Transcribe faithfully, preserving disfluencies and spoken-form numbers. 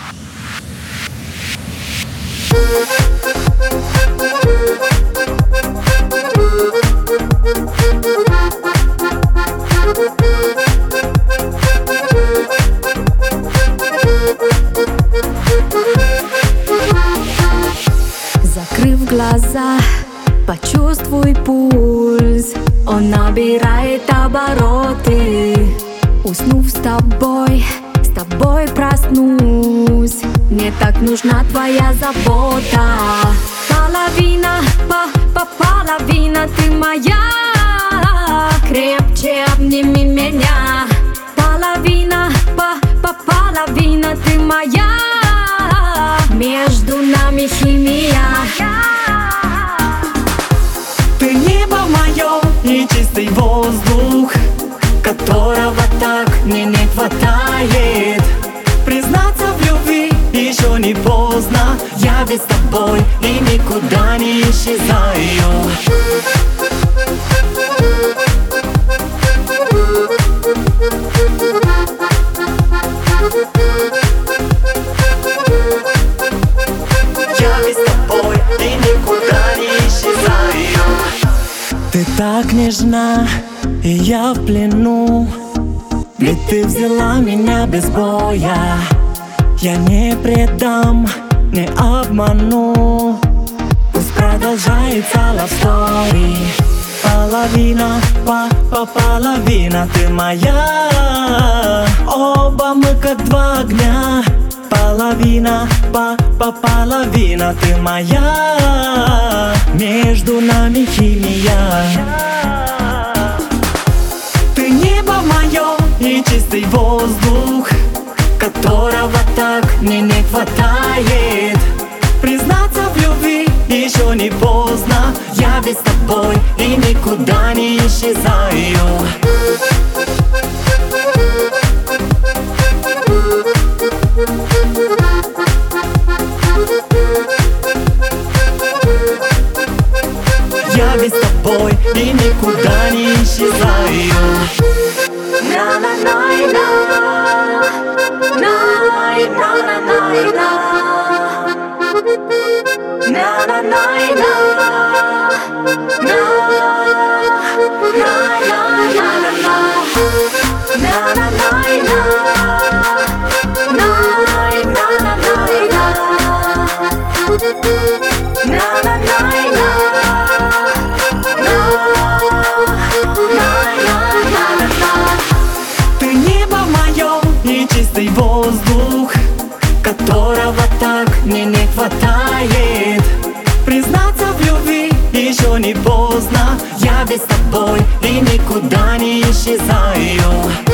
Закрыв глаза, почувствуй пульс. Он набирает обороты. Уснув с тобой, с тобой проснусь. Мне так нужна твоя забота. Половина, по, по половина ты моя. Крепче обними меня. Половина, по, по половина ты моя. Между нами химия. Ты небо мое и чистый воздух, которого так мне не хватает. Признаться в любви еще не поздно. Я ведь с тобой и никуда не исчезаю. Я ведь с тобой и никуда не исчезаю. Ты так нежна, и я в плену. Ведь ты взяла меня без боя. Я не предам, не обману. Пусть продолжается love story. Половина, по, по половина ты моя. Оба мы как два огня. Половина, по, по половина ты моя. Между нами химия. Ты небо мое и чистый воздух, которого так мне не хватает. Признаться в любви еще не поздно. Я ведь с тобой и никуда не исчезаю. Я ведь с тобой и никуда не исчезаю. Ты небо мое и чистый воздух, которого так мне не хватает. Признаться в любви еще не поздно. Я ведь с тобой и никуда не исчезаю.